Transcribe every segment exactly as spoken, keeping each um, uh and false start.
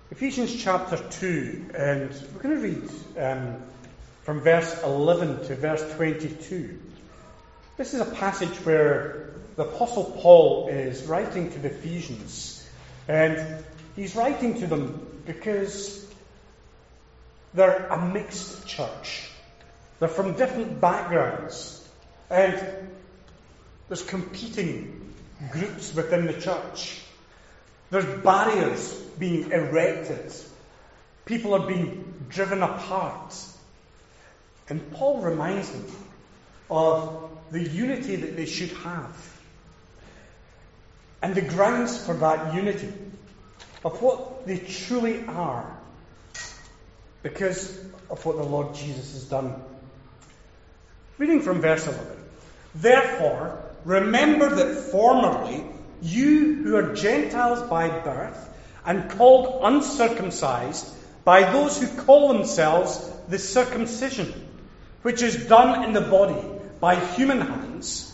Ephesians chapter two, and we're going to read um, from verse eleven to verse twenty-two. This is a passage where the Apostle Paul is writing to the Ephesians, and he's writing to them because they're a mixed church. They're from different backgrounds, and there's competing groups within the church. There's barriers being erected. People are being driven apart. And Paul reminds them of the unity that they should have. And the grounds for that unity, of what they truly are, because of what the Lord Jesus has done. Reading from verse eleven. Therefore, remember that formerly you who are Gentiles by birth and called uncircumcised by those who call themselves the circumcision, which is done in the body by human hands,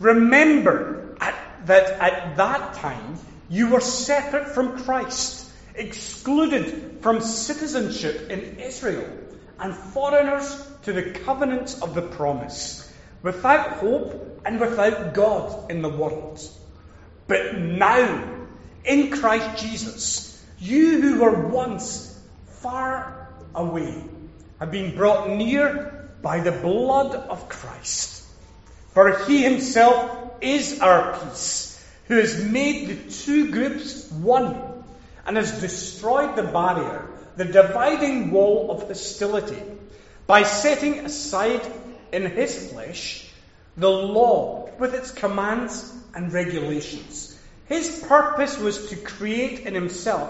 remember at, that at that time you were separate from Christ, excluded from citizenship in Israel, and foreigners to the covenants of the promise, without hope and without God in the world. But now, in Christ Jesus, you who were once far away have been brought near by the blood of Christ. For he himself is our peace, who has made the two groups one, and has destroyed the barrier, the dividing wall of hostility, by setting aside in his flesh the law with its commands and regulations. His purpose was to create in himself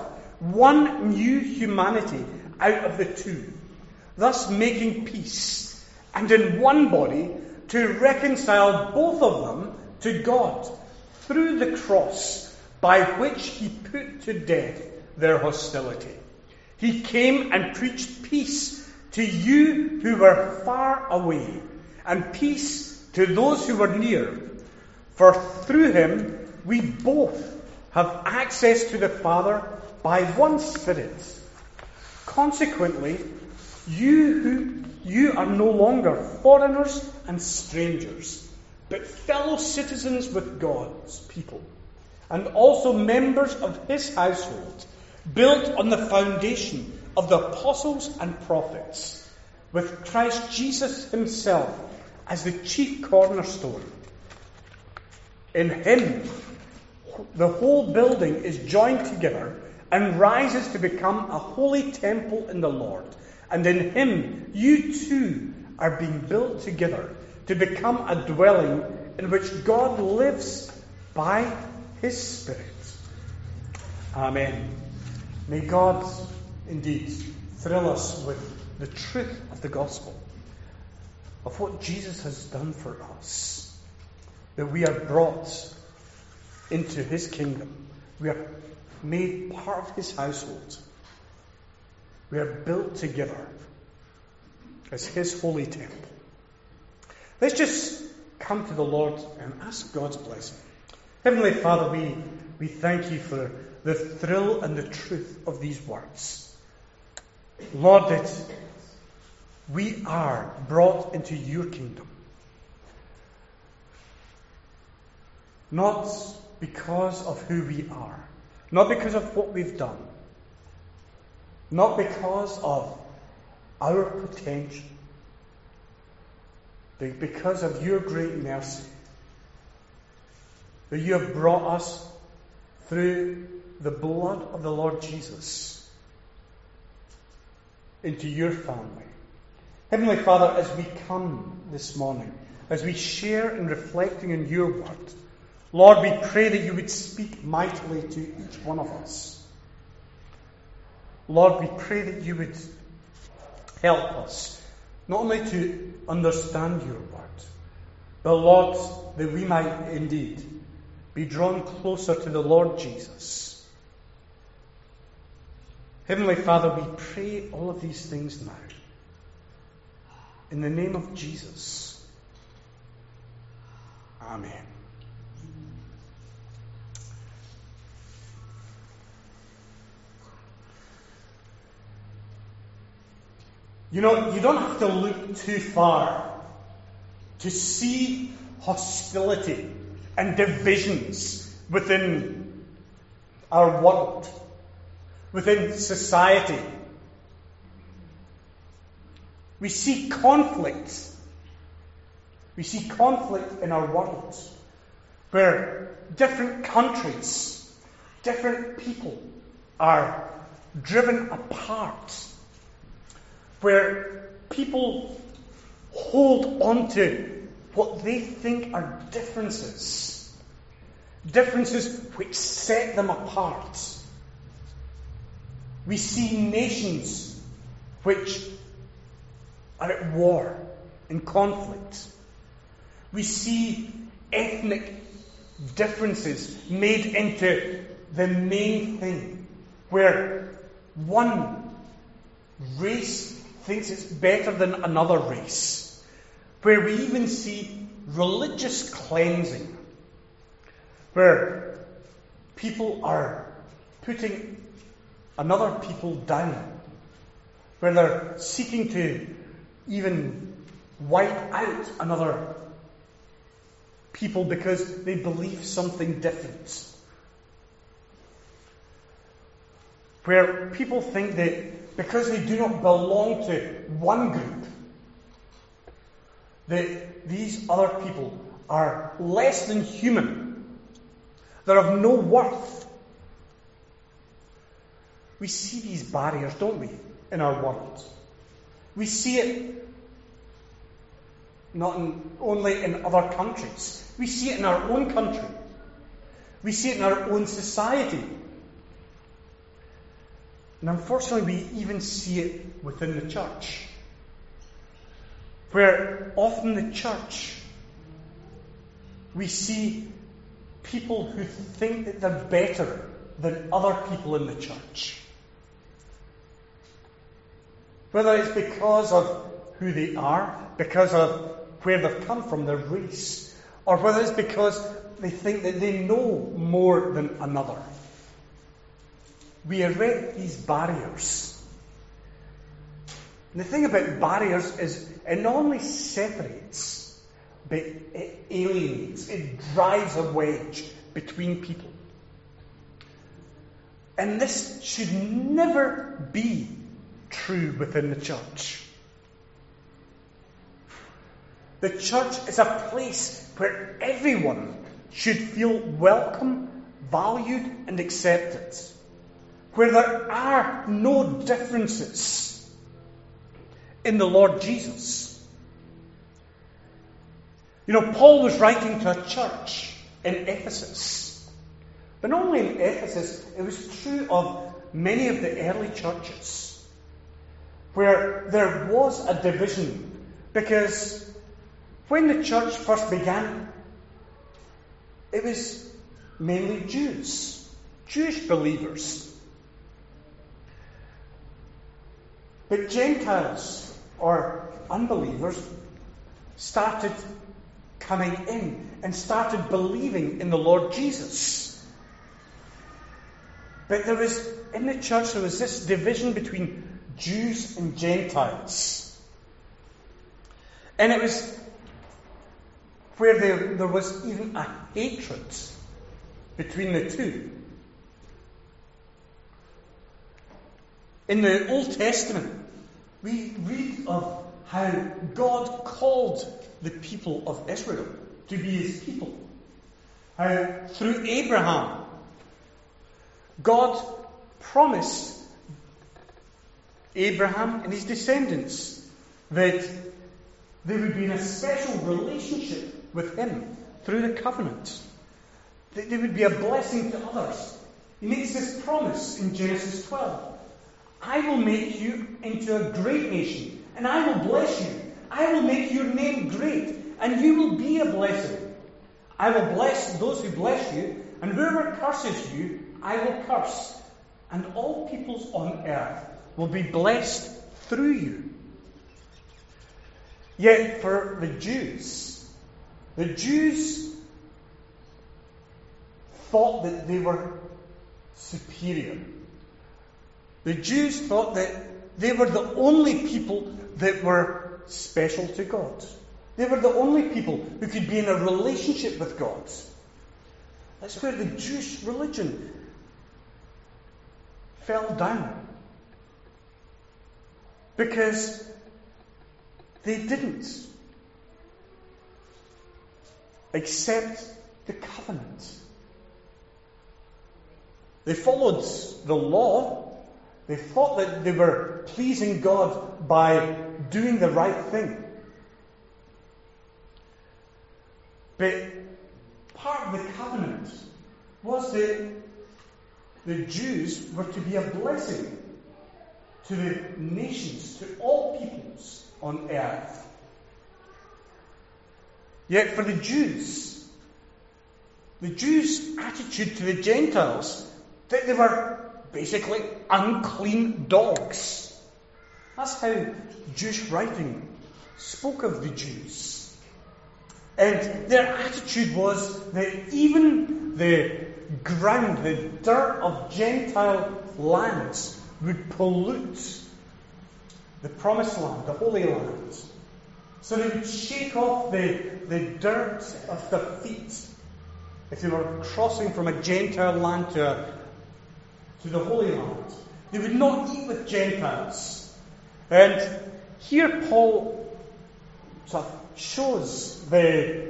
one new humanity out of the two, thus making peace, and in one body to reconcile both of them to God through the cross, by which he put to death their hostility. He came and preached peace to you who were far away, and peace to those who were near. For through him we both have access to the Father by one Spirit. Consequently, you who you are no longer foreigners and strangers, but fellow citizens with God's people, and also members of his household, built on the foundation of the apostles and prophets, with Christ Jesus himself as the chief cornerstone. In him, the whole building is joined together and rises to become a holy temple in the Lord. And in him, you too are being built together to become a dwelling in which God lives by his Spirit. Amen. May God indeed thrill us with the truth of the gospel, of what Jesus has done for us, that we are brought into his kingdom. We are made part of his household. We are built together as his holy temple. Let's just come to the Lord and ask God's blessing. Heavenly Father, we, we thank you for the thrill and the truth of these words. Lord, that we are brought into your kingdom. Not because of who we are, not because of what we've done, not because of our potential, but because of your great mercy, that you have brought us through the blood of the Lord Jesus into your family. Heavenly Father, as we come this morning, as we share in reflecting on your word, Lord, we pray that you would speak mightily to each one of us. Lord, we pray that you would help us not only to understand your word, but Lord, that we might indeed be drawn closer to the Lord Jesus. Heavenly Father, we pray all of these things now. In the name of Jesus. Amen. You know, you don't have to look too far to see hostility and divisions within our world, within society. We see conflict. We see conflict in our world where different countries, different people are driven apart, where people hold on to what they think are differences, differences which set them apart. We see nations which are at war, in conflict. We see ethnic differences made into the main thing, where one race thinks it's better than another race, where we even see religious cleansing, where people are putting another people down, where they're seeking to even wipe out another people because they believe something different. Where people think that because they do not belong to one group, that these other people are less than human, they're of no worth. We see these barriers, don't we, in our world? We see it not in, only in other countries. We see it in our own country. We see it in our own society. And unfortunately, we even see it within the church, where often the church, we see people who think that they're better than other people in the church. Whether it's because of who they are, because of where they've come from, their race, or whether it's because they think that they know more than another. We erect these barriers. And the thing about barriers is it not only separates, but it alienates, it drives a wedge between people. And this should never be true within the church. The church is a place where everyone should feel welcome, valued, and accepted. Where there are no differences in the Lord Jesus. You know, Paul was writing to a church in Ephesus. But not only in Ephesus, it was true of many of the early churches, where there was a division. Because when the church first began, it was mainly Jews, Jewish believers. But Gentiles, or unbelievers, started coming in and started believing in the Lord Jesus. But there was, in the church, there was this division between Jews and Gentiles. And it was where there, there was even a hatred between the two. In the Old Testament, we read of how God called the people of Israel to be his people. How through Abraham, God promised Abraham and his descendants that they would be in a special relationship with him through the covenant. That they would be a blessing to others. He makes this promise in Genesis twelve. I will make you into a great nation, and I will bless you. I will make your name great, and you will be a blessing. I will bless those who bless you, and whoever curses you, I will curse. And all peoples on earth will be blessed through you. Yet for the Jews, the Jews thought that they were superior. The Jews thought that they were the only people that were special to God. They were the only people who could be in a relationship with God. That's where the Jewish religion fell down. Because they didn't accept the covenant. They followed the law. They thought that they were pleasing God by doing the right thing. But part of the covenant was that the Jews were to be a blessing to the nations, to all peoples on earth. Yet for the Jews, the Jews' attitude to the Gentiles, that they were basically unclean dogs. That's how Jewish writing spoke of the Jews. And their attitude was that even the ground, the dirt of Gentile lands, would pollute the promised land, the Holy Land. So they would shake off the, the dirt of their feet if they were crossing from a Gentile land to, a, to the Holy Land. They would not eat with Gentiles. And here Paul sort of shows the,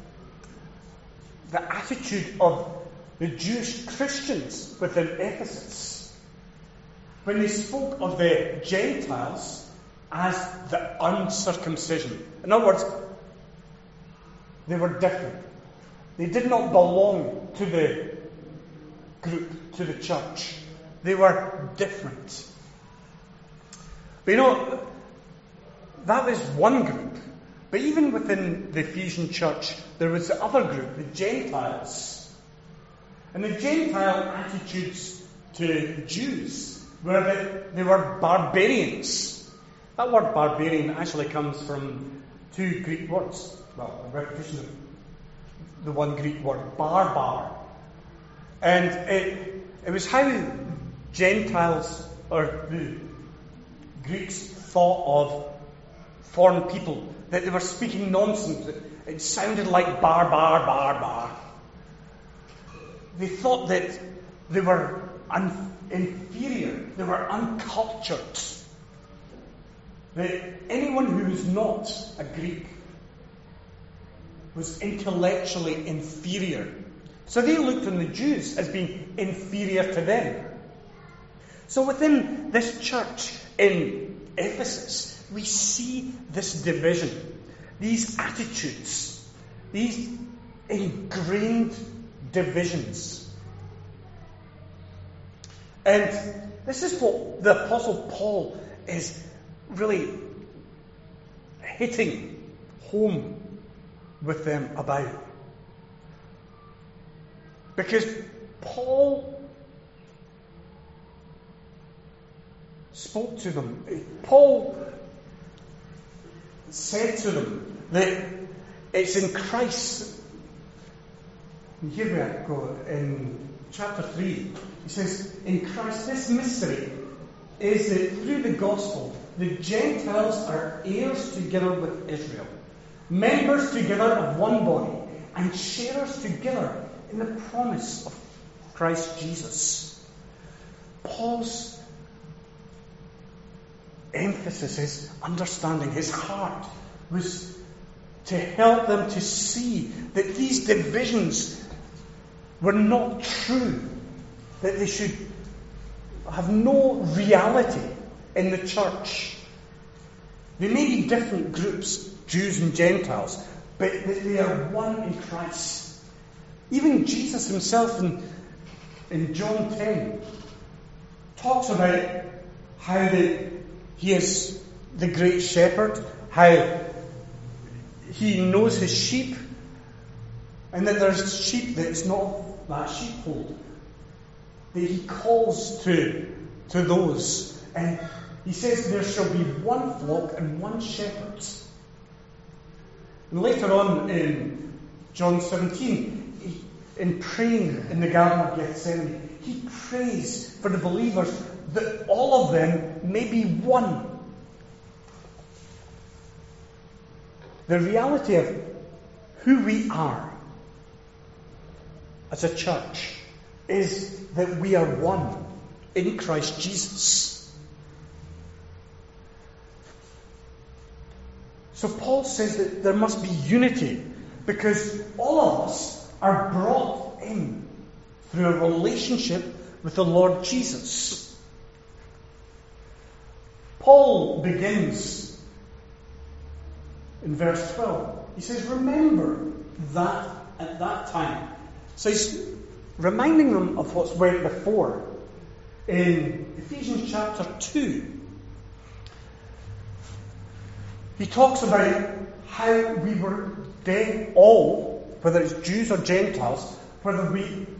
the attitude of the Jewish Christians within Ephesus, when they spoke of the Gentiles as the uncircumcision. In other words, they were different. They did not belong to the group, to the church. They were different. But you know, that was one group. But even within the Ephesian church, there was the other group, the Gentiles. And the Gentile attitudes to Jews were that they were barbarians. That word barbarian actually comes from two Greek words. Well, a repetition of the one Greek word, barbar. And it, it was how Gentiles, or the Greeks, thought of foreign people, that they were speaking nonsense. It sounded like bar, bar, bar, bar. They thought that they were un- inferior, they were uncultured. That anyone who was not a Greek was intellectually inferior. So they looked on the Jews as being inferior to them. So within this church in Ephesus, we see this division, these attitudes, these ingrained divisions. And this is what the Apostle Paul is really hitting home with them about. Because Paul spoke to them. Paul said to them that it's in Christ. And here we go in chapter three. He says, in Christ, this mystery is that through the gospel, the Gentiles are heirs together with Israel, members together of one body, and sharers together in the promise of Christ Jesus. Paul's emphasis, his understanding, his heart was to help them to see that these divisions were not true, that they should have no reality in the church. They may be different groups, Jews and Gentiles, but they are one in Christ. Even Jesus himself in, in John ten talks about how the, he is the great shepherd, how he knows his sheep, and that there's sheep that's not that sheepfold, that he calls to, to those. And he says there shall be one flock and one shepherd. And later on in John seventeen, he, in praying in the Garden of Gethsemane, he prays for the believers that all of them may be one. The reality of who we are as a church is that we are one in Christ Jesus. So Paul says that there must be unity because all of us are brought in through a relationship with the Lord Jesus. Paul begins in verse twelve. He says, remember that at that time. So he's reminding them of what's went before in Ephesians chapter two. He talks about how we were dead, all, whether it's Jews or Gentiles, whether we, it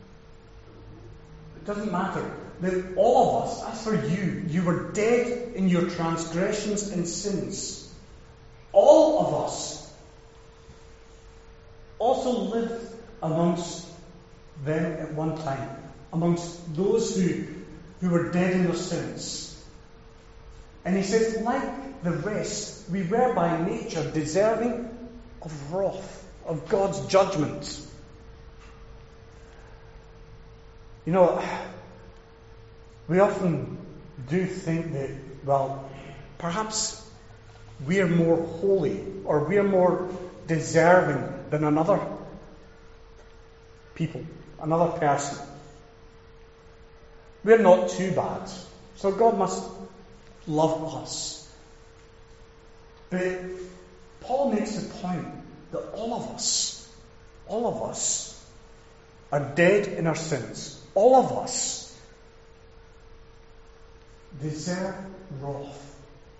doesn't matter, that all of us, as for you, you were dead in your transgressions and sins. All of us also lived amongst them at one time, amongst those who, who were dead in their sins. And he says, like the rest, we were by nature deserving of wrath, of God's judgment. You know, we often do think that, well, perhaps we are more holy or we are more deserving than another people, another person. We're not too bad, so God must love us. But Paul makes the point that all of us, all of us are dead in our sins. All of us deserve wrath.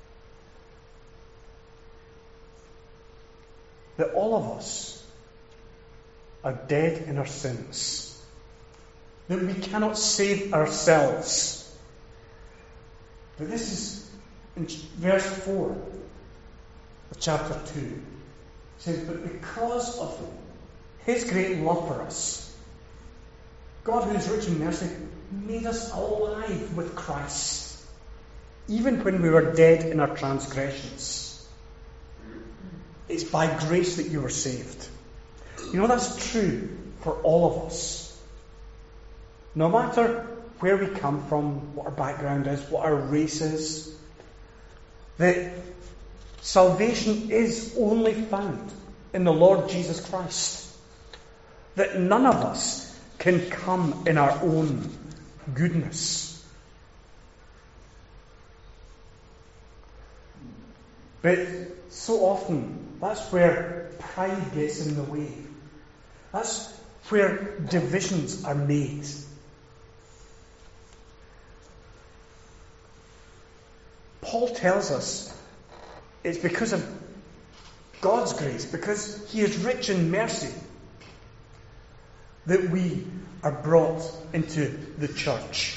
That all of us are dead in our sins. That we cannot save ourselves. But this is in verse four of chapter two. It says, but because of His great love for us, God, who is rich in mercy, made us alive with Christ, even when we were dead in our transgressions. It's by grace that you were saved. You know, that's true for all of us. No matter where we come from, what our background is, what our race is, that salvation is only found in the Lord Jesus Christ. That none of us can come in our own goodness. But so often, that's where pride gets in the way. That's where divisions are made. Paul tells us it's because of God's grace, because He is rich in mercy, that we are brought into the church.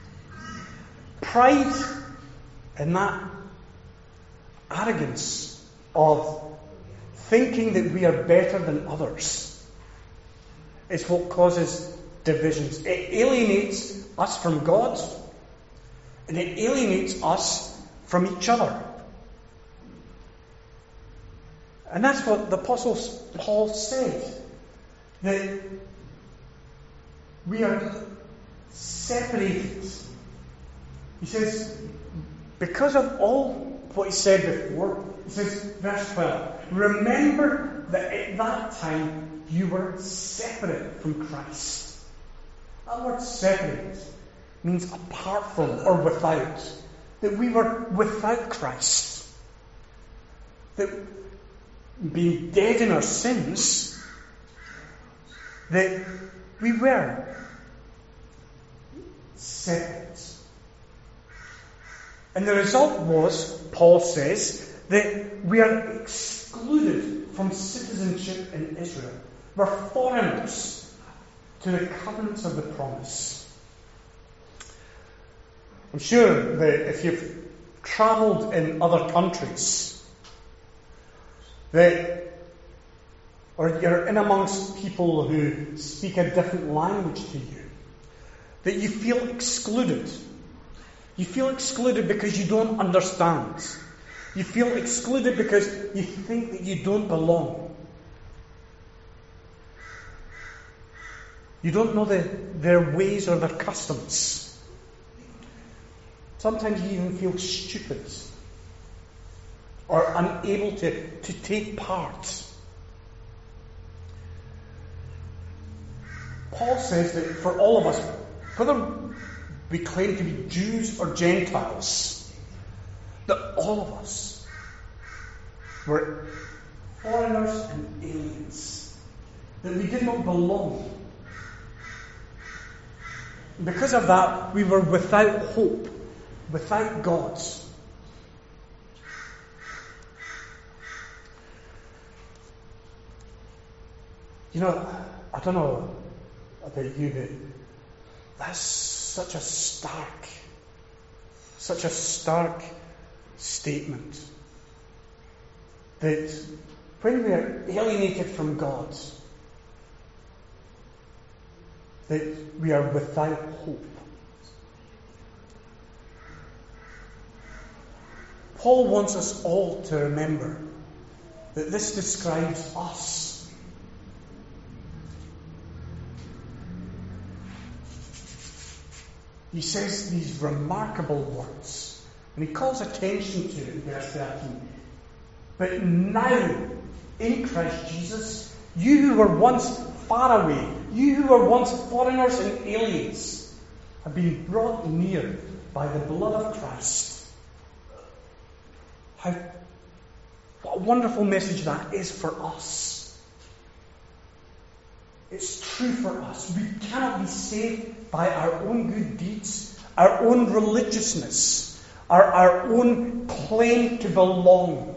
Pride and that arrogance of thinking that we are better than others is what causes divisions. It alienates us from God, and it alienates us from each other. And that's what the Apostle Paul said, that we are separated. He says, because of all what he said before, he says, verse twelve, remember that at that time you were separate from Christ. That word separate means apart from or without. That we were without Christ. That being dead in our sins, that we were separate. And the result was, Paul says, that we are excluded from citizenship in Israel. We're foreigners to the covenants of the promise. I'm sure that if you've travelled in other countries, that, or you're in amongst people who speak a different language to you, that you feel excluded. You feel excluded because you don't understand. You feel excluded because you think that you don't belong. You don't know the, their ways or their customs. Sometimes you even feel stupid or unable to, to take part. Paul says that for all of us, whether we claim to be Jews or Gentiles, that all of us were foreigners and aliens, that we did not belong. And because of that, we were without hope, without God. You know, I don't know about you, but that's such a stark, such a stark statement. That when we are alienated from God, that we are without hope. Paul wants us all to remember that this describes us. He says these remarkable words, and he calls attention to it in verse thirteen. But now, in Christ Jesus, you who were once far away, you who were once foreigners and aliens, have been brought near by the blood of Christ. How, what a wonderful message that is for us. It's true for us. We cannot be saved by our own good deeds, our own religiousness, our, our own claim to belong.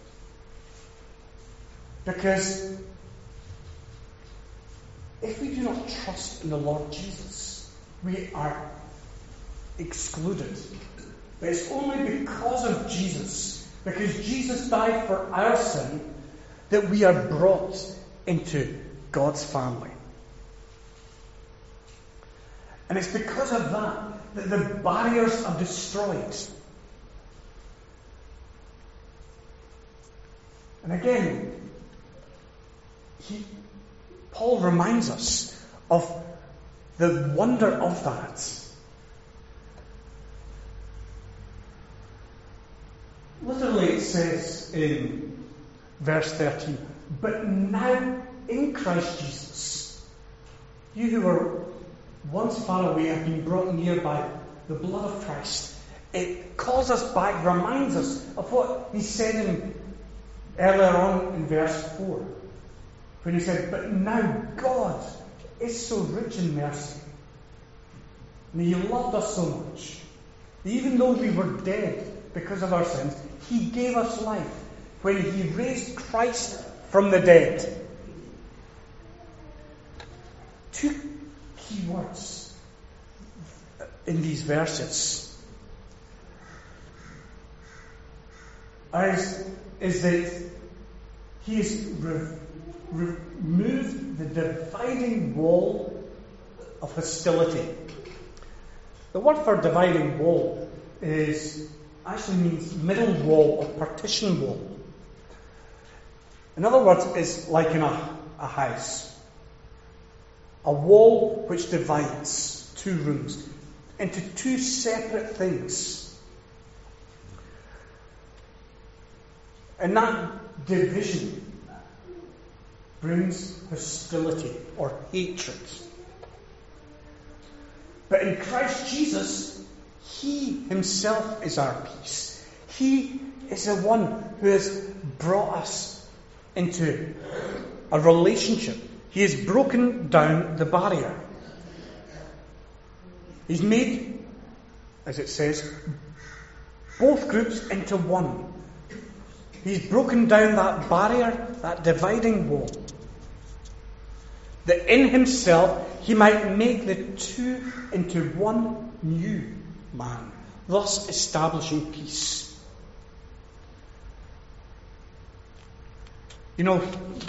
Because if we do not trust in the Lord Jesus, we are excluded. But it's only because of Jesus, because Jesus died for our sin, that we are brought into God's family. And it's because of that that the barriers are destroyed. And again, he, Paul reminds us of the wonder of that. Literally it says in verse thirteen, but now in Christ Jesus, you who were once far away have been brought near by the blood of Christ. It calls us back, reminds us of what he said in, earlier on in verse four, when he said, but now God is so rich in mercy, and he loved us so much, even though we were dead because of our sins, he gave us life when he raised Christ from the dead. Two key words in these verses is, is that he has re- re- removed the dividing wall of hostility. The word for dividing wall is actually means middle wall or partition wall. In other words, it's like in a, a house. A wall which divides two rooms into two separate things. And that division brings hostility or hatred. But in Christ Jesus, he himself is our peace. He is the one who has brought us into a relationship. He has broken down the barrier. He's made, as it says, both groups into one. He's broken down that barrier, that dividing wall. That in himself he might make the two into one new man, thus establishing peace. You know,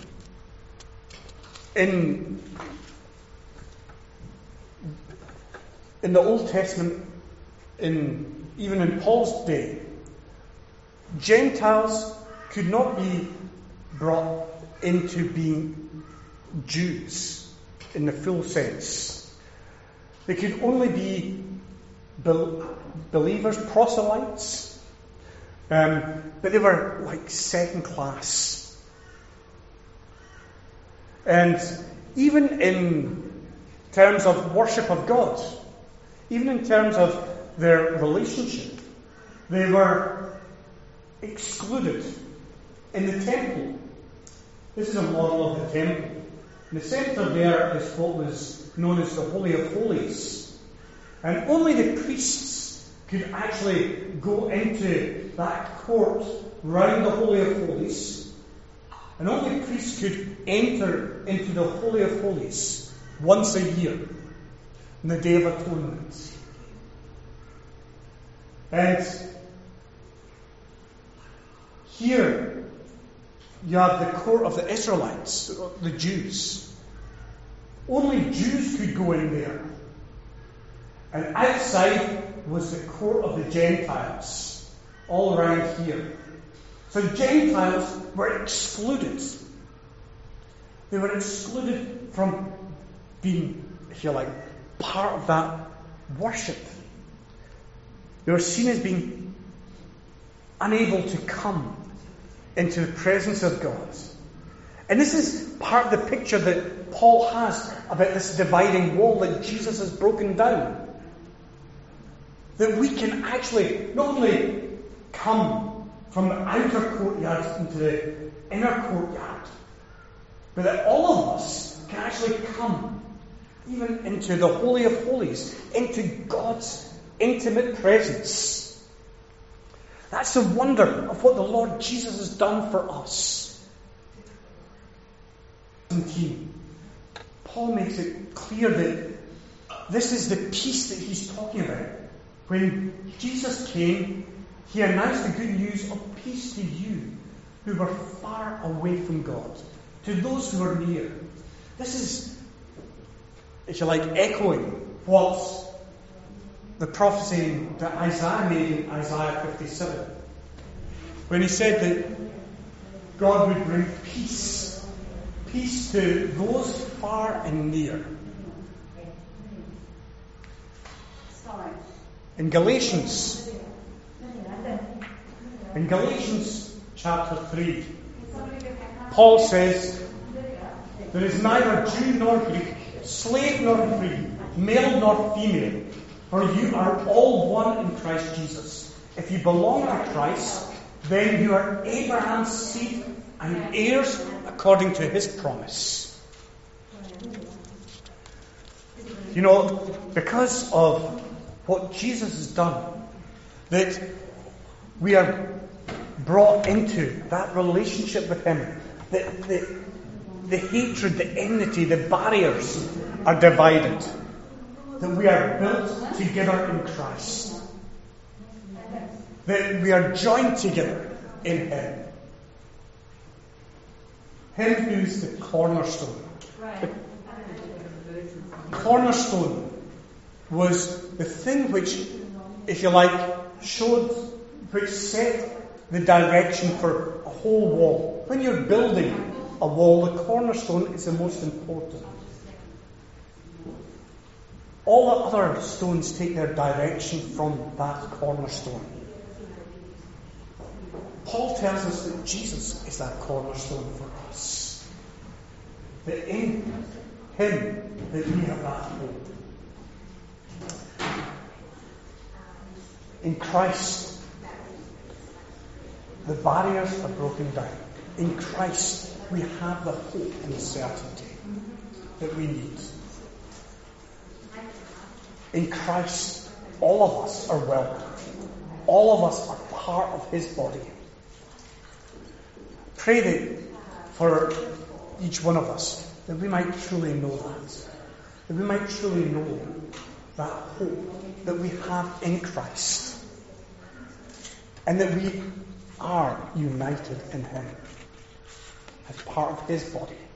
in in the Old Testament, in even in Paul's day, Gentiles could not be brought into being Jews in the full sense. They could only be be- believers, proselytes, um, but they were like second class. And even in terms of worship of God, even in terms of their relationship, they were excluded in the temple. This is a model of the temple. In the centre there is what was known as the Holy of Holies. And only the priests could actually go into that court round the Holy of Holies. And only priests could enter into the Holy of Holies once a year, on the Day of Atonement. And here you have the court of the Israelites, the Jews. Only Jews could go in there. And outside was the court of the Gentiles, all around here. So Gentiles were excluded. They were excluded from being, if you like, part of that worship. They were seen as being unable to come into the presence of God. And this is part of the picture that Paul has about this dividing wall that Jesus has broken down. That we can actually not only come from the outer courtyard into the inner courtyard, but that all of us can actually come even into the Holy of Holies, into God's intimate presence. That's the wonder of what the Lord Jesus has done for us. Paul makes it clear that this is the peace that he's talking about. When Jesus came, he announced the good news of peace to you who were far away from God, to those who were near. This is, if you like, echoing what the prophecy that Isaiah made in Isaiah fifty-seven, when he said that God would bring peace, peace to those far and near. In Galatians, in Galatians chapter three, Paul says, there is neither Jew nor Greek, slave nor free, male nor female, for you are all one in Christ Jesus. If you belong to Christ, then you are Abraham's seed and heirs according to his promise. You know, because of what Jesus has done, that we are brought into that relationship with him. The, the, the hatred, the enmity, the barriers are divided. That we are built together in Christ. That we are joined together in him. Him who's the cornerstone. The cornerstone was the thing which, if you like, showed, which set the direction for a whole wall. When you're building a wall, the cornerstone is the most important. All the other stones take their direction from that cornerstone. Paul tells us that Jesus is that cornerstone for us. That in him that we have that hope. In Christ, the barriers are broken down. In Christ, we have the hope and certainty that we need. In Christ, all of us are welcome. All of us are part of his body. Pray that for each one of us, that we might truly know that. That we might truly know that hope that we have in Christ. And that we are united in him as part of his body.